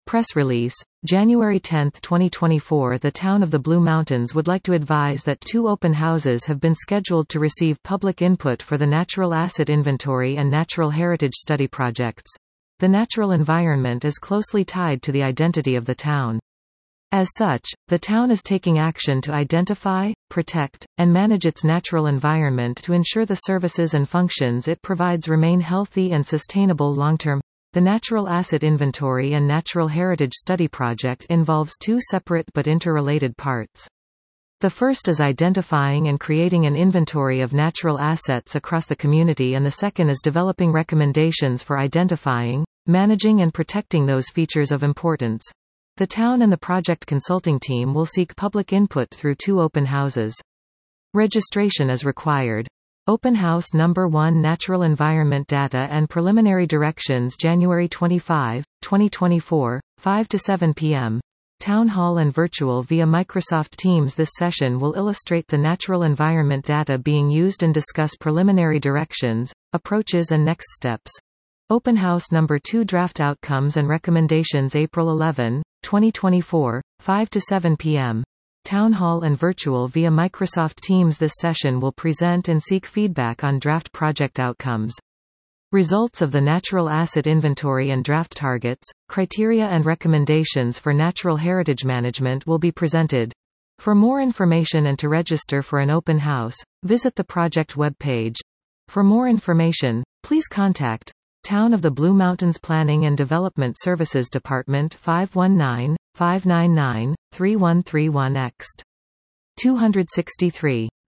Press release, January 10, 2024. The town of the Blue Mountains would like to advise that 2 open houses have been scheduled to receive public input for the Natural Asset Inventory and Natural Heritage Study projects. The natural environment is closely tied to the identity of the town. As such, the town is taking action to identify, protect, and manage its natural environment to ensure the services and functions it provides remain healthy and sustainable long-term. The Natural Asset Inventory and Natural Heritage Study project involves 2 separate but interrelated parts. The first is identifying and creating an inventory of natural assets across the community, and the second is developing recommendations for identifying, managing and protecting those features of importance. The town and the project consulting team will seek public input through 2 open houses. Registration is required. Open House Number 1 Natural Environment Data and Preliminary Directions January 25, 2024, 5 to 7 p.m. Town Hall and virtual via Microsoft Teams. This session will illustrate the natural environment data being used and discuss preliminary directions, approaches and next steps. Open House Number 2 Draft Outcomes and Recommendations April 11, 2024, 5 to 7 p.m. Town Hall and virtual via Microsoft Teams. This session will present and seek feedback on draft project outcomes. Results of the Natural Asset Inventory and draft targets, criteria and recommendations for natural heritage management will be presented. For more information and to register for an open house, visit the project web page. For more information, please contact Town of the Blue Mountains Planning and Development Services Department 519-599-3131 Ext. 263.